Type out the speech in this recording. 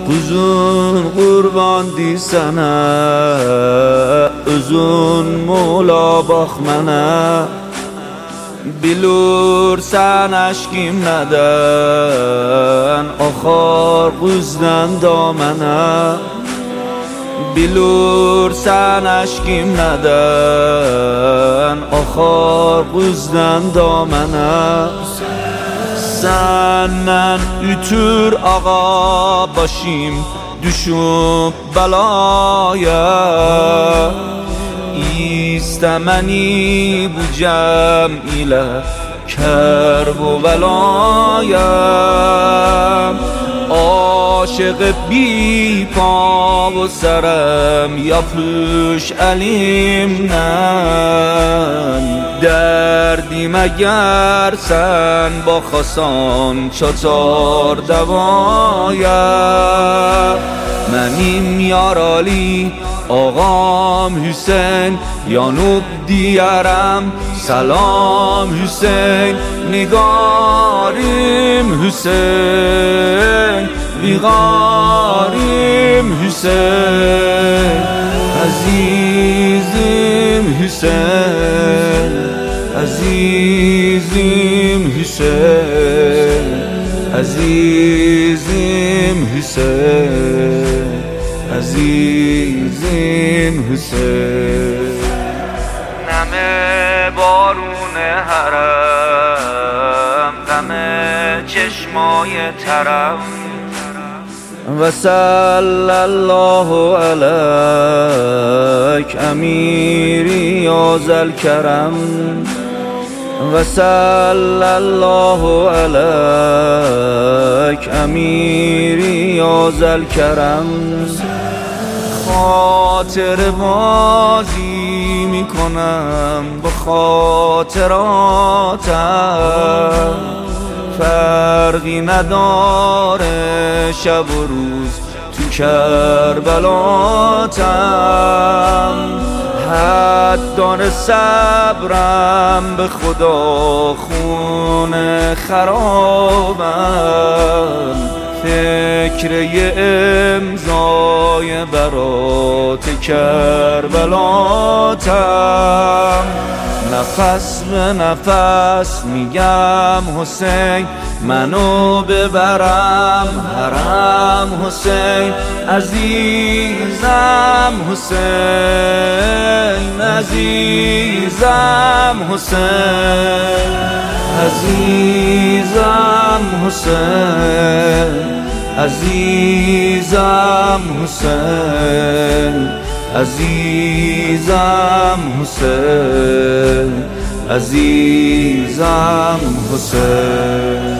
uzun qurban sənə, uzun mola bax mənə. Bilursən əşkim nədən axar quzdan damənə. Bilursən əşkim nədən axar quzdan damənə. Səndən ütür ağa başım düşüb bəlaya. İstəməni bu cəm ilə kərb و velayəm. عاشق بی پا و سرم yapış əlimdən. Dərdim əgər sən baxasan çatar dəvaya. Mənim yaralı ağam Hüseyn yanıb diyərəm salam Hüseyn. Nigarim Hüseyn bigarim Hüseyn. Azizim Hüseyn, azizim Hüseyn, azizim Hüseyn, azizim Hüseyn. نمه بارون حرم، غم چشمای ترم. و صلی الله علیک امیری یا ذوالکرم. و صلی الله علیک امیری یا ذوالکرم. خاطر بازی میکنم با خاطراتم. فرقی نداره شب و روز تو کربلاتم. حد داره صبرم به خدا خون خرابم. فکر یه امضای برات کربلاتم. نفس به نفس میگم حسین منو ببرم حرم حسین. عزیزم حسین، عزیزم حسین، عزیزم حسین، عزیزم حسین، عزیزم حسین، عزیزم حسین.